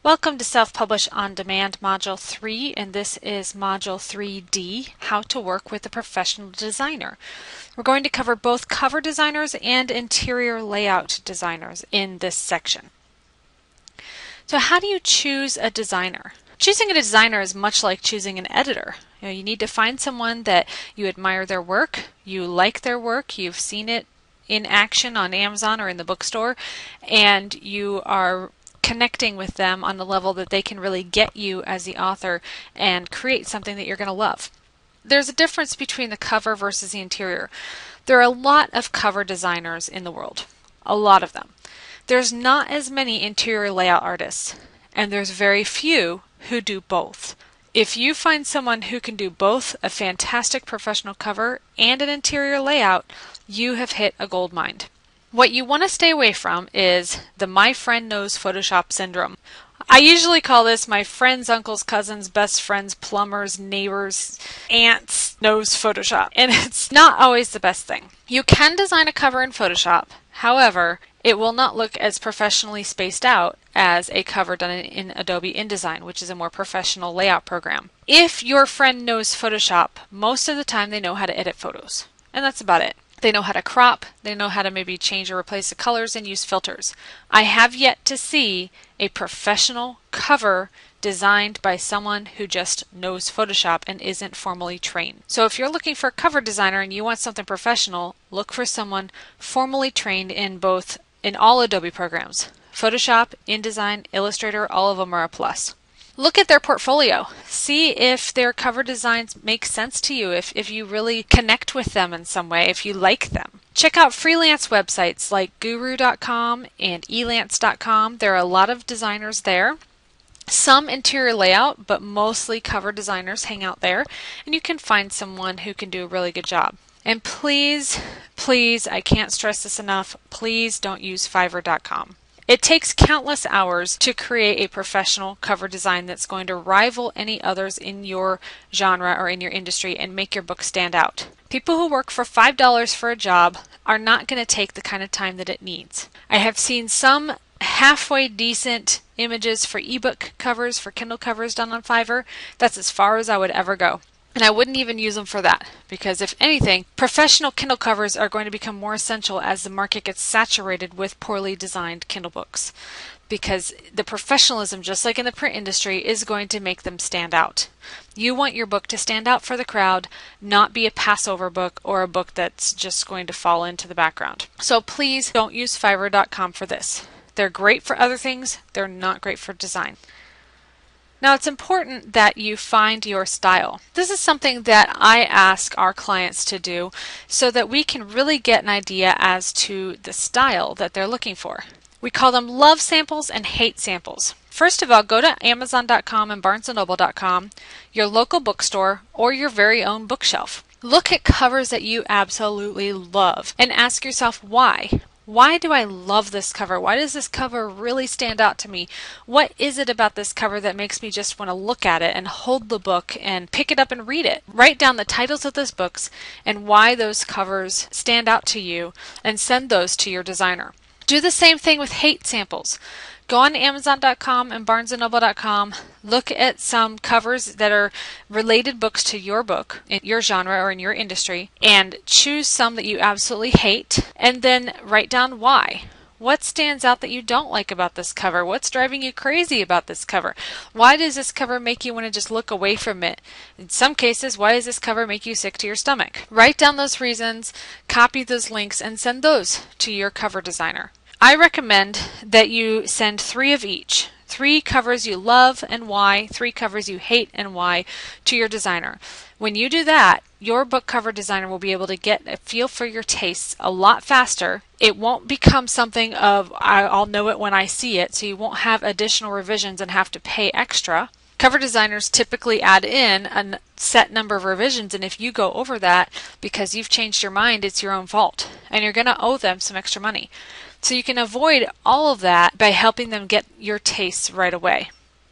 Welcome to Self-Publish On Demand Module 3, and this is Module 3D, How to Work with a Professional Designer. We're going to cover both cover designers and interior layout designers in this section. So how do you choose a designer? Choosing a designer is much like choosing an editor. You need to find someone that you admire their work, you like their work, you've seen it in action on Amazon or in the bookstore, and you are connecting with them on the level that they can really get you as the author and create something that you're going to love. There's a difference between the cover versus the interior. There are a lot of cover designers in the world, a lot of them. There's not as many interior layout artists, and there's very few who do both. If you find someone who can do both a fantastic professional cover and an interior layout, you have hit a gold mine. What you want to stay away from is the my friend knows Photoshop syndrome. I usually call this my friends, uncles, cousins, best friends, plumbers, neighbors, aunts knows Photoshop. And it's not always the best thing. You can design a cover in Photoshop. However, it will not look as professionally spaced out as a cover done in Adobe InDesign, which is a more professional layout program. If your friend knows Photoshop, most of the time they know how to edit photos. And that's about it. They know how to crop, they know how to maybe change or replace the colors and use filters. I have yet to see a professional cover designed by someone who just knows Photoshop and isn't formally trained. So if you're looking for a cover designer and you want something professional, look for someone formally trained in all Adobe programs. Photoshop, InDesign, Illustrator, all of them are a plus. Look at their portfolio. See if their cover designs make sense to you, if you really connect with them in some way, if you like them. Check out freelance websites like Guru.com and Elance.com. There are a lot of designers there. Some interior layout, but mostly cover designers hang out there, and you can find someone who can do a really good job. And please, I can't stress this enough, please don't use Fiverr.com. It takes countless hours to create a professional cover design that's going to rival any others in your genre or in your industry and make your book stand out. People who work for $5 for a job are not going to take the kind of time that it needs. I have seen some halfway decent images for ebook covers, for Kindle covers done on Fiverr. That's as far as I would ever go. And I wouldn't even use them for that, because if anything, professional Kindle covers are going to become more essential as the market gets saturated with poorly designed Kindle books. Because the professionalism, just like in the print industry, is going to make them stand out. You want your book to stand out for the crowd, not be a Passover book or a book that's just going to fall into the background. So please don't use Fiverr.com for this. They're great for other things, they're not great for design. Now, it's important that you find your style. This is something that I ask our clients to do so that we can really get an idea as to the style that they're looking for. We call them love samples and hate samples. First of all, go to Amazon.com and BarnesandNoble.com, your local bookstore, or your very own bookshelf. Look at covers that you absolutely love and ask yourself why. Why do I love this cover? Why does this cover really stand out to me? What is it about this cover that makes me just want to look at it and hold the book and pick it up and read it? Write down the titles of those books and why those covers stand out to you and send those to your designer. Do the same thing with hate samples. Go on Amazon.com and BarnesandNoble.com, look at some covers that are related books to your book, in your genre or in your industry, and choose some that you absolutely hate, and then write down why. What stands out that you don't like about this cover? What's driving you crazy about this cover? Why does this cover make you want to just look away from it? In some cases, why does this cover make you sick to your stomach? Write down those reasons, copy those links, and send those to your cover designer. I recommend that you send 3 of each. 3 covers you love and why, 3 covers you hate and why to your designer. When you do that, your book cover designer will be able to get a feel for your tastes a lot faster. It won't become something of I'll know it when I see it, so you won't have additional revisions and have to pay extra. Cover designers typically add in a set number of revisions, and if you go over that because you've changed your mind, it's your own fault, and you're going to owe them some extra money. So you can avoid all of that by helping them get your tastes right away.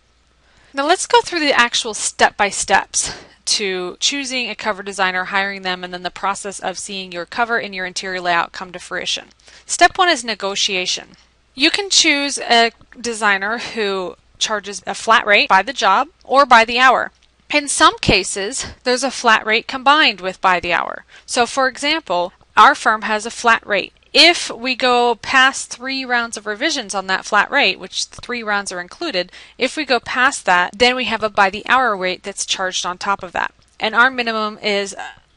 Now let's go through the actual step-by-steps to choosing a cover designer, hiring them, and then the process of seeing your cover and your interior layout come to fruition. Step 1 is negotiation. You can choose a designer who charges a flat rate by the job or by the hour. In some cases, there's a flat rate combined with by the hour. So for example, our firm has a flat rate. If we go past 3 rounds of revisions on that flat rate, which 3 rounds are included, if we go past that, then we have a by the hour rate that's charged on top of that. And our minimum is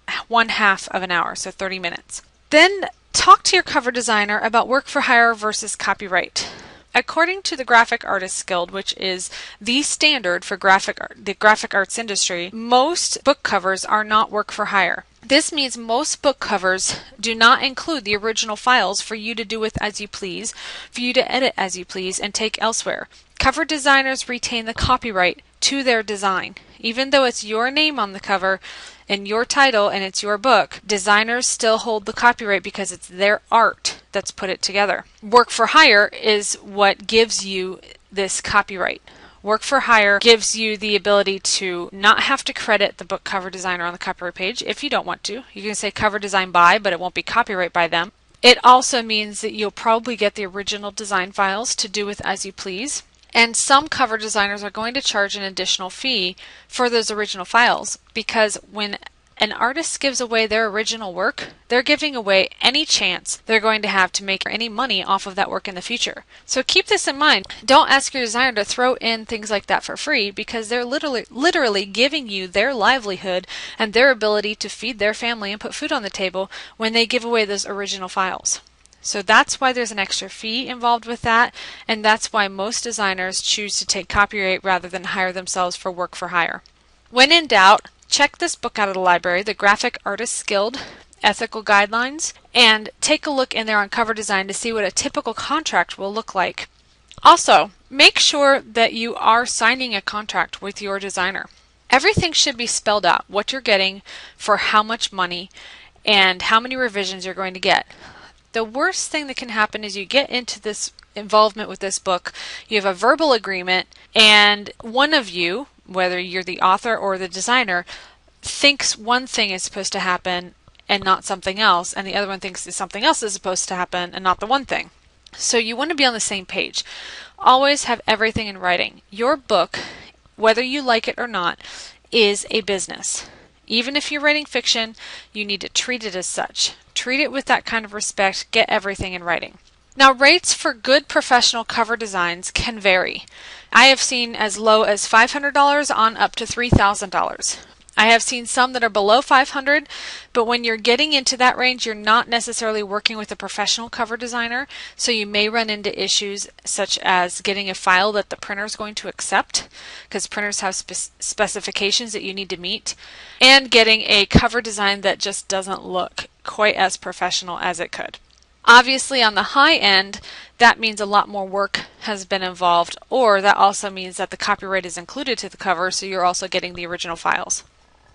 1/2 of an hour, so 30 minutes. Then talk to your cover designer about work for hire versus copyright. According to the Graphic Artists Guild, which is the standard for the graphic arts industry, most book covers are not work for hire. This means most book covers do not include the original files for you to do with as you please, for you to edit as you please, and take elsewhere. Cover designers retain the copyright to their design. Even though it's your name on the cover and your title and it's your book, designers still hold the copyright because it's their art that's put it together. Work for hire is what gives you this copyright. Work for hire gives you the ability to not have to credit the book cover designer on the copyright page if you don't want to. You can say cover design by, but it won't be copyright by them. It also means that you'll probably get the original design files to do with as you please. And some cover designers are going to charge an additional fee for those original files, because when an artist gives away their original work, they're giving away any chance they're going to have to make any money off of that work in the future. So keep this in mind. Don't ask your designer to throw in things like that for free, because they're literally giving you their livelihood and their ability to feed their family and put food on the table when they give away those original files. So that's why there's an extra fee involved with that, and that's why most designers choose to take copyright rather than hire themselves for work for hire. When in doubt, check this book out of the library, the Graphic Artists Guild Ethical Guidelines, and take a look in there on cover design to see what a typical contract will look like. Also, make sure that you are signing a contract with your designer. Everything should be spelled out, what you're getting for how much money and how many revisions you're going to get. The worst thing that can happen is you get into this involvement with this book, you have a verbal agreement, and one of you, whether you're the author or the designer, thinks one thing is supposed to happen and not something else, and the other one thinks that something else is supposed to happen and not the one thing. So you want to be on the same page. Always have everything in writing. Your book, whether you like it or not, is a business. Even if you're writing fiction, you need to treat it as such. Treat it with that kind of respect. Get everything in writing. Now, rates for good professional cover designs can vary. I have seen as low as $500 on up to $3,000. I have seen some that are below $500, but when you're getting into that range, you're not necessarily working with a professional cover designer, so you may run into issues such as getting a file that the printer is going to accept, because printers have specifications that you need to meet, and getting a cover design that just doesn't look quite as professional as it could. Obviously, on the high end, that means a lot more work has been involved, or that also means that the copyright is included to the cover, so you're also getting the original files.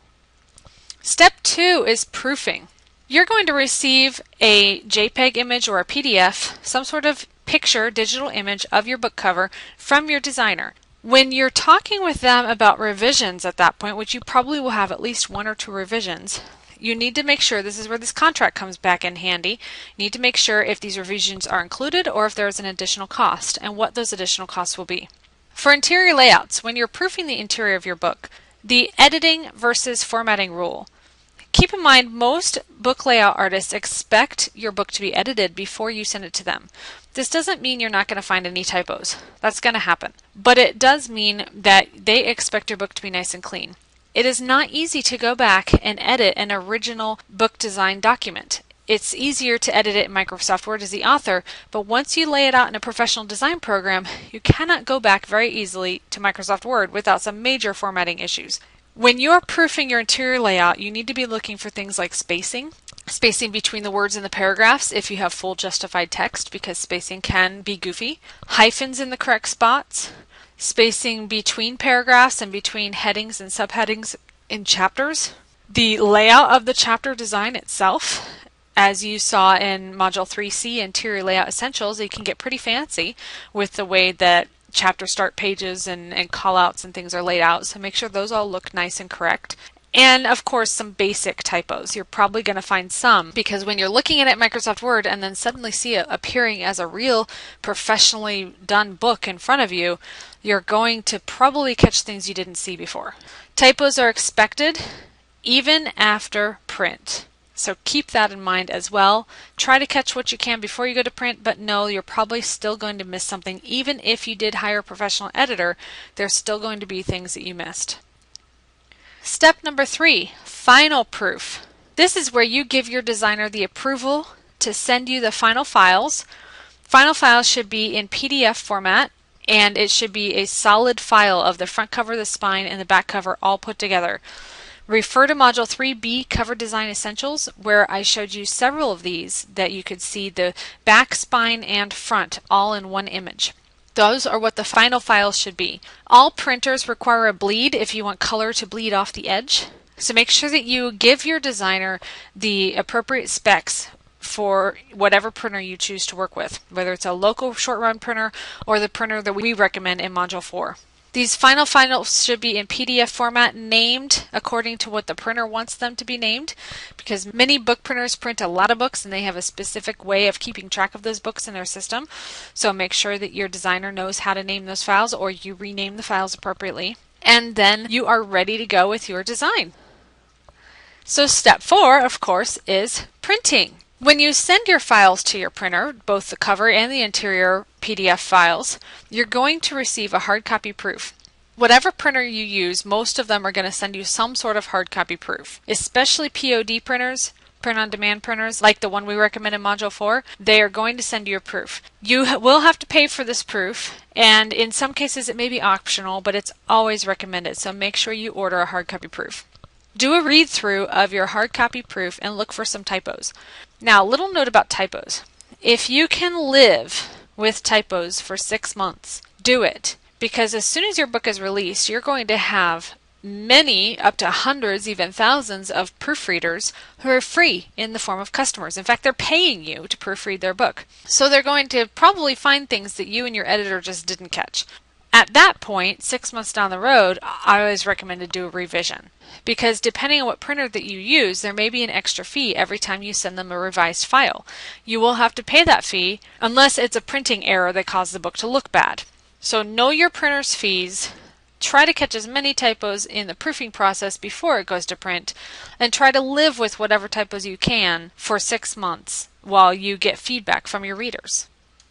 Step 2 is proofing. You're going to receive a JPEG image or a PDF, some sort of picture, digital image of your book cover from your designer. When you're talking with them about revisions at that point, which you probably will have at least 1 or 2 revisions, you need to make sure, this is where this contract comes back in handy, you need to make sure if these revisions are included or if there's an additional cost and what those additional costs will be. For interior layouts, when you're proofing the interior of your book, the editing versus formatting rule. Keep in mind, most book layout artists expect your book to be edited before you send it to them. This doesn't mean you're not going to find any typos. That's going to happen. But it does mean that they expect your book to be nice and clean. It is not easy to go back and edit an original book design document. It's easier to edit it in Microsoft Word as the author, but once you lay it out in a professional design program, you cannot go back very easily to Microsoft Word without some major formatting issues. When you're proofing your interior layout, you need to be looking for things like spacing between the words in the paragraphs if you have full justified text, because spacing can be goofy, hyphens in the correct spots, spacing between paragraphs and between headings and subheadings in chapters, the layout of the chapter design itself. As you saw in Module 3C, Interior Layout Essentials, you can get pretty fancy with the way that chapter start pages and callouts and things are laid out, so make sure those all look nice and correct. And of course, some basic typos. You're probably going to find some, because when you're looking at it in Microsoft Word and then suddenly see it appearing as a real professionally done book in front of you, you're going to probably catch things you didn't see before. Typos are expected even after print. So keep that in mind as well. Try to catch what you can before you go to print, but know you're probably still going to miss something. Even if you did hire a professional editor, there's still going to be things that you missed. Step number 3, final proof. This is where you give your designer the approval to send you the final files. Final files should be in PDF format, and it should be a solid file of the front cover, the spine, and the back cover all put together. Refer to Module 3B, Cover Design Essentials, where I showed you several of these that you could see the back, spine, and front all in one image. Those are what the final files should be. All printers require a bleed if you want color to bleed off the edge. So make sure that you give your designer the appropriate specs for whatever printer you choose to work with, whether it's a local short run printer or the printer that we recommend in Module 4. These final files should be in PDF format, named according to what the printer wants them to be named, because many book printers print a lot of books and they have a specific way of keeping track of those books in their system. So make sure that your designer knows how to name those files, or you rename the files appropriately. And then you are ready to go with your design. So step 4, of course, is printing. When you send your files to your printer, both the cover and the interior PDF files, you're going to receive a hard copy proof. Whatever printer you use, most of them are going to send you some sort of hard copy proof. Especially POD printers, print-on-demand printers, like the one we recommend in Module 4, they are going to send you a proof. You will have to pay for this proof, and in some cases it may be optional, but it's always recommended, so make sure you order a hard copy proof. Do a read-through of your hard copy proof and look for some typos. Now, a little note about typos. If you can live with typos for 6 months, do it. Because as soon as your book is released, you're going to have many, up to hundreds, even thousands of proofreaders who are free in the form of customers. In fact, they're paying you to proofread their book. So they're going to probably find things that you and your editor just didn't catch. At that point, 6 months down the road, I always recommend to do a revision. Because depending on what printer that you use, there may be an extra fee every time you send them a revised file. You will have to pay that fee unless it's a printing error that caused the book to look bad. So know your printer's fees, try to catch as many typos in the proofing process before it goes to print, and try to live with whatever typos you can for 6 months while you get feedback from your readers.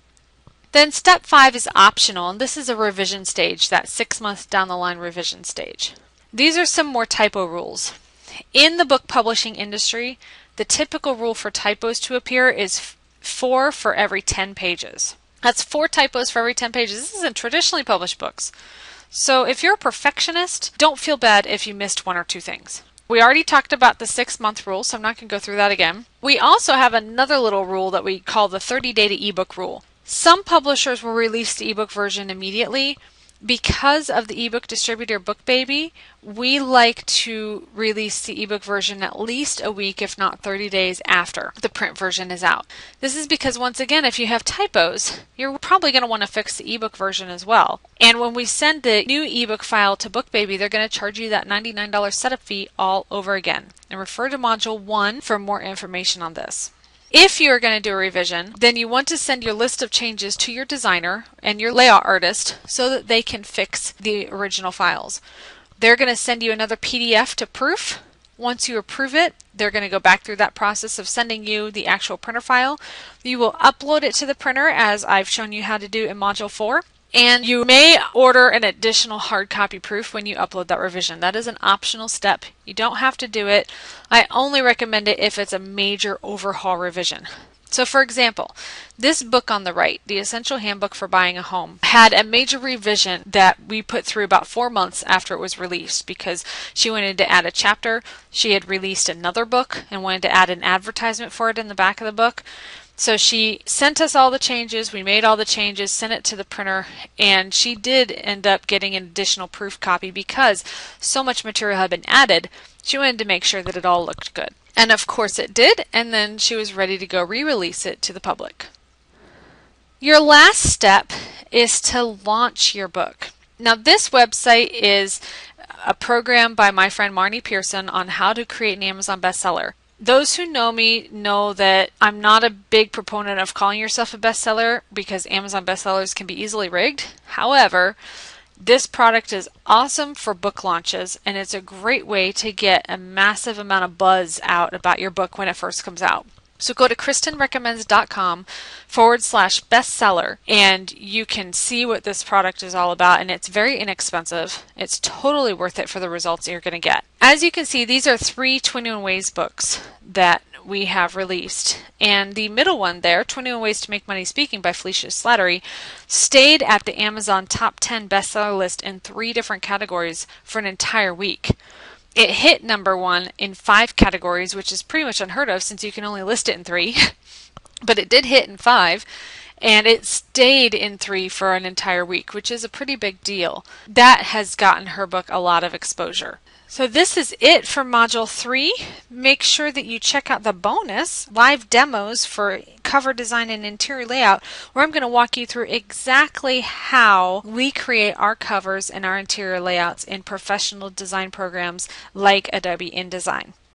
Then step 5 is optional, and this is a revision stage, that 6 months down the line revision stage. These are some more typo rules. In the book publishing industry, the typical rule for typos to appear is 4 for every 10 pages. That's 4 typos for every 10 pages. This isn't traditionally published books. So if you're a perfectionist, don't feel bad if you missed 1 or 2 things. We already talked about the 6-month rule, so I'm not going to go through that again. We also have another little rule that we call the 30-day to ebook rule. Some publishers will release the ebook version immediately. Because of the ebook distributor BookBaby, we like to release the ebook version at least a week, if not 30 days after the print version is out. This is because, once again, if you have typos, you're probably going to want to fix the ebook version as well. And when we send the new ebook file to BookBaby, they're going to charge you that $99 setup fee all over again. And refer to Module 1 for more information on this. If you're going to do a revision, then you want to send your list of changes to your designer and your layout artist so that they can fix the original files. They're going to send you another PDF to proof. Once you approve it, they're going to go back through that process of sending you the actual printer file. You will upload it to the printer, as I've shown you how to do in Module 4. And you may order an additional hard copy proof when you upload that revision. That is an optional step. You don't have to do it. I only recommend it if it's a major overhaul revision. So for example, this book on the right, The Essential Handbook for Buying a Home, had a major revision that we put through about 4 months after it was released because she wanted to add a chapter. She had released another book and wanted to add an advertisement for it in the back of the book. So she sent us all the changes, we made all the changes, sent it to the printer, and she did end up getting an additional proof copy because so much material had been added. She wanted to make sure that it all looked good. And of course it did, and then she was ready to go re-release it to the public. Your last step is to launch your book. Now this website is a program by my friend Marnie Pearson on how to create an Amazon bestseller. Those who know me know that I'm not a big proponent of calling yourself a bestseller because Amazon bestsellers can be easily rigged. However, This product is awesome for book launches, and it's a great way to get a massive amount of buzz out about your book when it first comes out. So go to KristenRecommends.com/bestseller and you can see what this product is all about, and it's very inexpensive. It's totally worth it for the results that you're going to get. As you can see, these are 3 21 Ways books that we have released, and the middle one there, 21 Ways to Make Money Speaking by Felicia Slattery, stayed at the Amazon top 10 bestseller list in 3 different categories for an entire week. It hit number 1 in 5 categories, which is pretty much unheard of since you can only list it in 3, but it did hit in 5, and it stayed in 3 for an entire week, which is a pretty big deal. That has gotten her book a lot of exposure. So this is it for Module 3. Make sure that you check out the bonus live demos for cover design and interior layout, where I'm going to walk you through exactly how we create our covers and our interior layouts in professional design programs like Adobe InDesign.